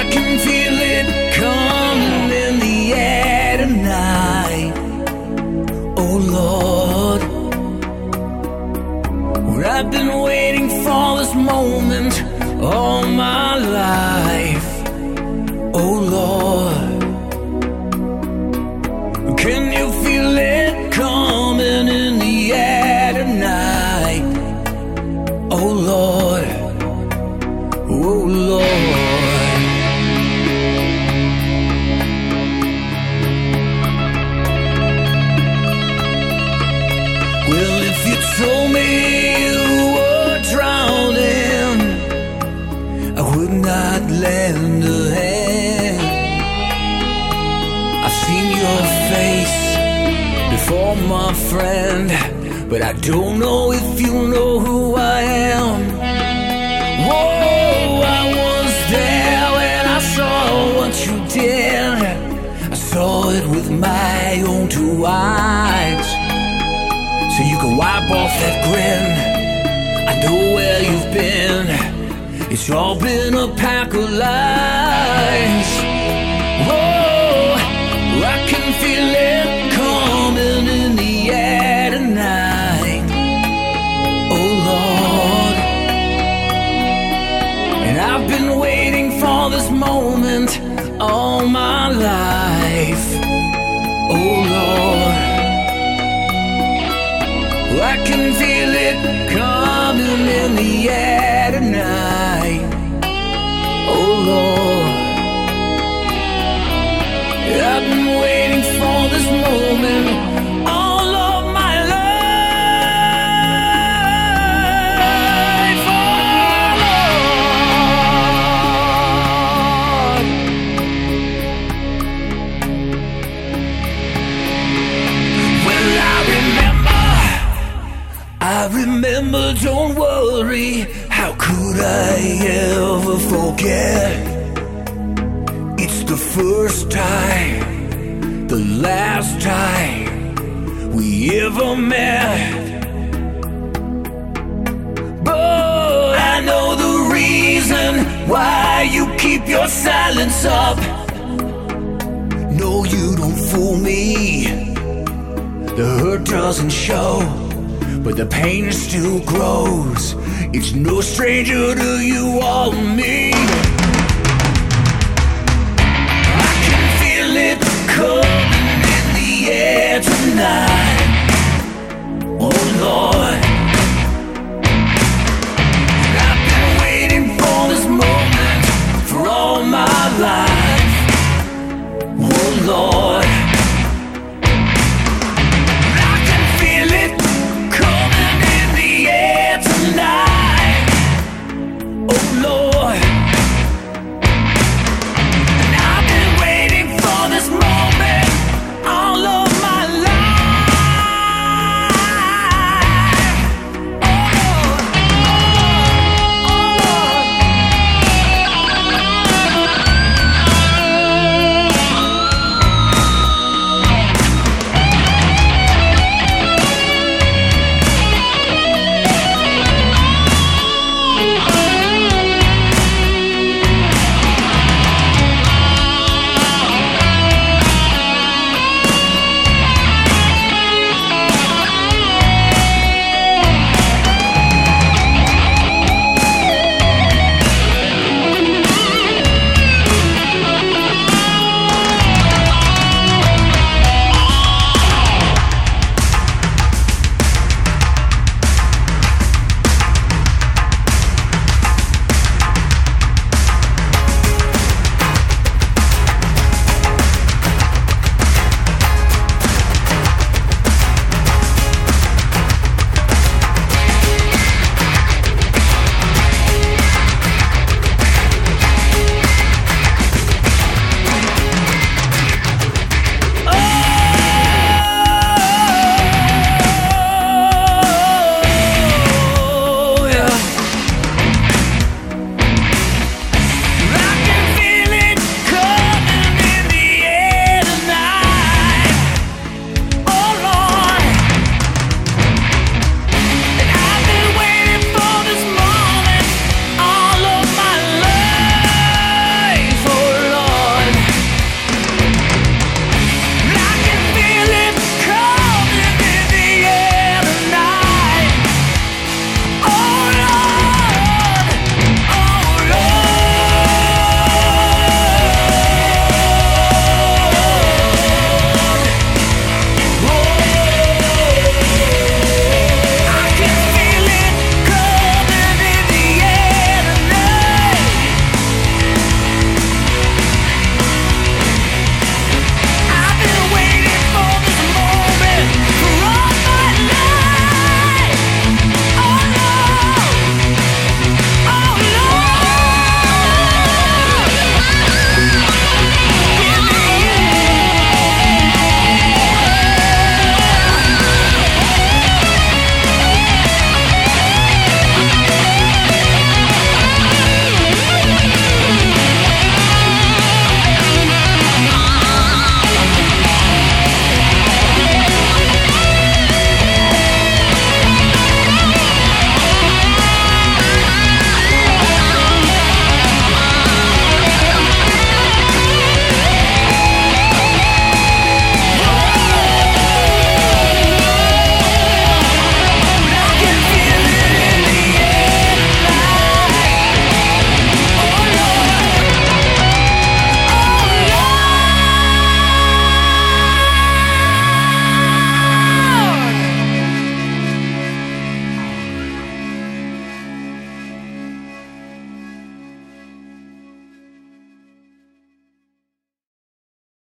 can feel it coming in the air tonight. Oh Lord, I've been waiting for this moment all my life. Oh Lord, can you feel it coming in the air tonight? Oh Lord, oh Lord. Well, if you told me you were drowning, I would not lend a hand. I've seen your face before, my friend, but I don't know if you know who I am. Whoa, I was there when I saw what you did. I saw it with my own two eyes. So you can wipe off that grin. I know where you've been. It's all been a pack of lies. Whoa, I can feel it coming in the air tonight. Oh Lord, and I've been waiting for this moment all my life. Oh Lord, I can feel it coming in the air tonight. Oh Lord, I've been waiting for this moment all of my life. Oh Lord, well I remember, don't worry, how could I ever forget? It's the first time, the last time we ever met. But I know the reason why you keep your silence up. No, you don't fool me. The hurt doesn't show, but the pain still grows. It's no stranger to you or me. I can feel it coming in the air tonight. Oh Lord,